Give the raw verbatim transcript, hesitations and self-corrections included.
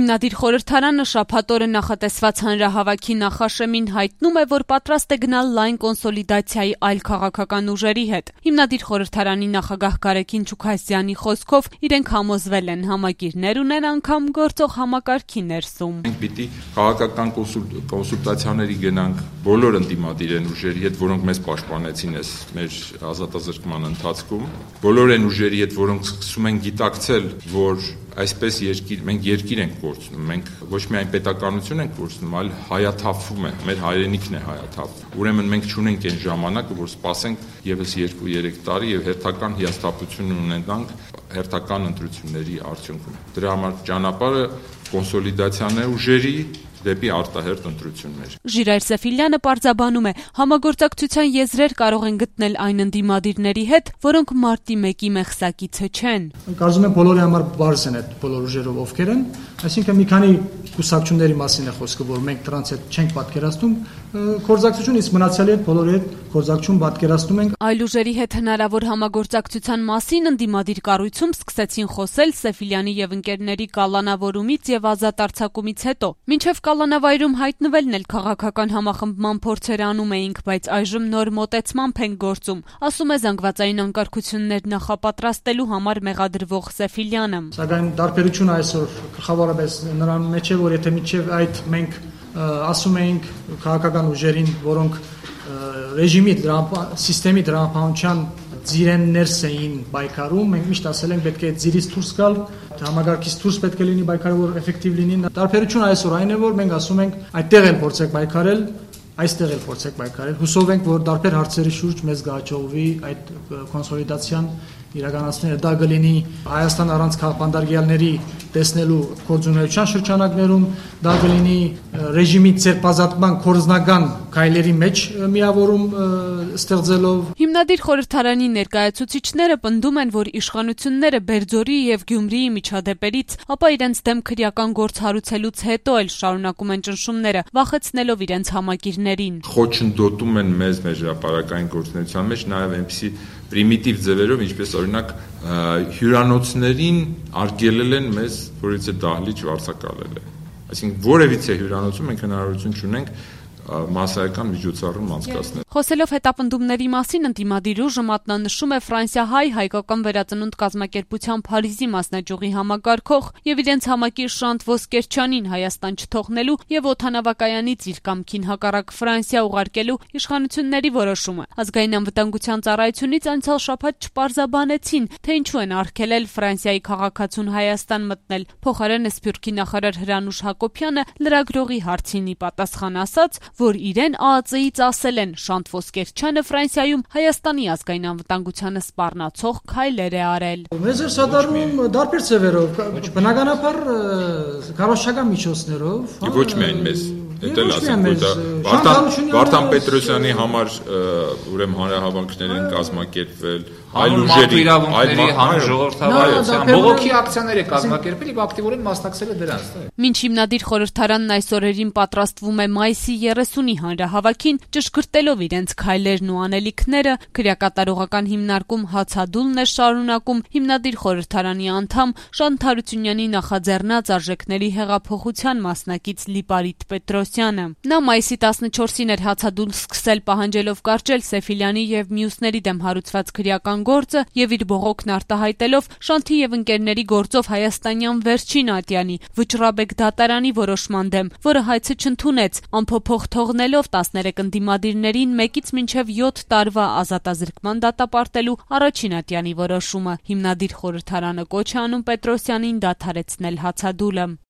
Հիմնադիր խորհրդարանը շաբաթ օրը նախատեսված հանրահավաքի նախաշեմին հայտնում է, որ պատրաստ է գնալ լայն կոնսոլիդացիայի այլ քաղաքական ուժերի հետ։ Հիմնադիր խորհրդարանի նախագահ Գարեգին Չուքասյանի խոսքով իրենք համոզվել են համագիրներ ունեն անգամ գործող համակարգի ներսում։ Մենք պիտի քաղաքական կոնսուլտացիաների գնանք բոլոր ընդդիմադիր են ուժերի հետ, որոնք մեզ պաշտպանեցին այս մեր ազատազրկման ընթացքում, բոլոր են ուժերի հետ, որոնք սկսում են գիտակցել, որ այսպես երկիր, մենք երկիր ենք կորցնում, մենք ոչ միայն պետականություն ենք կորցնում, այլ հայաթափվում է, մեր հայրենիքն է հայաթափվում։ Ուրեմն մենք չունենք այն ժամանակը, որ սպասենք եւս երկու երեք տարի եւ հերթական հիասթափություն ունենանք հերթական ընտրությունների արդյունքում։ Դրա համար ճանապարհը կոնսոլիդացիան է ուժերի դեպի արտահերթ ընտրություններ։ Ժիրայր Սեֆիլյանը պարզաբանում է, համագործակցության եզրեր կարող են գտնել այն ընդդիմադիրների հետ, որոնք մարտի մեկի մեղսակիցը չեն։ Կարծում եմ բոլորի համար բարձ են այդ բոլոր ուժերով ովքեր են, այսինքն մի քանի կուսակցությունների մասին է խոսքը, որ մենք դրանց հետ չենք պատկերացնում, գործակցություն իսկ մնացյալի հետ բոլորի հետ գործակցություն պատկերացնում ենք։ Այլ ուժերի հետ հնարավոր համագործակցության մասին ընդդիմադիր կառույցում սկսեցին խոսել Սեֆիլյանի եւ ընկերների կալանավորումից եւ ազատ արձակումից հետո։ Մինչեւ կալանավայրում հայտնվելն էլ քաղաքական համախմբման փորձեր անում էինք, բայց այժմ նոր մոտեցմամբ ենք գործում, ասում է զանգվածային անկարգություններ նախապատրաստելու համար մեղադրվող Սեֆիլյանը։ Սակայն տարբերությունը այսօր գլխավորապես նրան մեջ է, որ եթե միջև այդ մենք ասում էինք քաղաքական ուժերին, որոնք ռեժիմի սիստեմի դրամապահության ձիրեն ներս էին պայքարում, մենք միշտ ասել ենք պետք է ձիրից դուրս գալ, համագարկից դուրս պետք է լինի պայքարը, որ էֆեկտիվ լինի։ Տարբերությունը այսօր այն է, որ մենք ասում ենք այդտեղ էլ փորձեք պայքարել, այստեղ էլ փորձեք պայքարել։ Հուսով ենք, որ տարբեր հարցերի շուրջ մեզ կհաջողվի այդ կոնսոլիդացիան իրականացնել, դա կլինի Հայաստան առանց քաղաքապետարանի տեսնելու գործունեության շրջանակներում, դա կլինի ռեժիմի ցերպազատման կորզնական քայլերի մեջ միավորում ստեղծելով։ Հիմնադիր խորհրդարանի ներկայացուցիչները պնդում են, որ իշխանությունները Բերձորի եւ Գյումրիի միջադեպերից, ապա իրենց դեմ քրեական գործ հարուցելուց հետո էլ շարունակում են ճնշումները, վախեցնելով իրենց համագիրներին։ Խոչընդոտում են մեզ մեր հրապարակային գործունեության մեջ նաեւ այնպիսի պրիմիտիվ ձևերով, ինչպես օրինակ հյուրանոցներին արգելել են մեզ, որից է դահլիճ վարձակալել է։ Այսինքն որևիցե հյուրանոցում մենք հնարավորություն չունենք մասսայական միջոցառում անցկացնել։ Խոսելով հետապնդումների մասին, ընդդիմադիր ուժը մատնանշում է ֆրանսիահայ հայկական վերածնունդ կազմակերպության Փարիզի մասնաճյուղի համագարկող եւ իրենց համակիր Շանթ Ոսկերչյանին Հայաստան չթողնելու եւ օդանավակայանից իր կամքին հակառակ Ֆրանսիա ուղարկելու իշխանությունների որոշումը։ Ազգային անվտանգության ծառայությունից անցյալ շաբաթ չպարզաբանեցին, թե ինչու են արգելել Ֆրանսիայի քաղաքացուն Հայաստան մտնել։ Փոխարենը Սփյուռքի նախարար Հրանուշ Հակոբյանը լրագրողի հարցին ի պատասխան ասաց, որ իրեն ԱԱԾ-ից ասել են Շանթ Ոսկերչյանը Ֆրանսիայում Հայաստանի ազգային անվտանգությանը սպառնացող քայլեր է արել։ Մեզ է սատարում տարբեր ձևերով, բնականաբար քարոզչական միջոցներով։ Ոչ միայն մեզ, դա ասեմ, որ դա Վարդան Պետրոսյանի համար ուրեմն հանրահավաքներ են կազմակերպվել, այլ ուժերի, այլ հանրժողովրդավարության բողոքի ակցիաներ է կազմակերպել եւ ակտիվորեն մասնակցել է դրանց։ Մինչ հիմնադիր խորհրդարանն այս օրերին պատրաստվում է մայիսի երեսունի հանրահավաքին, ճշգրտելով իրենց քայլերն ու անելիքները, քրեակատարողական հիմնարկում հացադուլն է շարունակում հիմնադիր խորհրդարանի անդամ Շանթ Հարությունյանի նախաձեռնած արժեքների հեղափոխության մասնակից Լիպարիտ Պետրոսյանը։ Նա մայիսի տասնչորսին էր հացադուլ սկսել, պահանջելով կարճել Սեֆիլյանի եւ մյուսների դեմ հարուցված քրեական գործը եւ իր բողոքն արտահայտելով Շանթի եւ ընկերների գործով հայաստանյան վերջին ատյանի Վճռաբեկ դատարանի որոշման դեմ, որը հայցը չընդունեց, ամփոփող թողնելով տասներեք ընդդիմադիրներին մեկից մինչև յոթ տարվա ազատազրկման դատապարտելու առաջին ատյանի որոշումը։ Հիմնադիր խորհրդարանը կոչ է անում Պետրոսյանին դադարեցնել հացադուլը։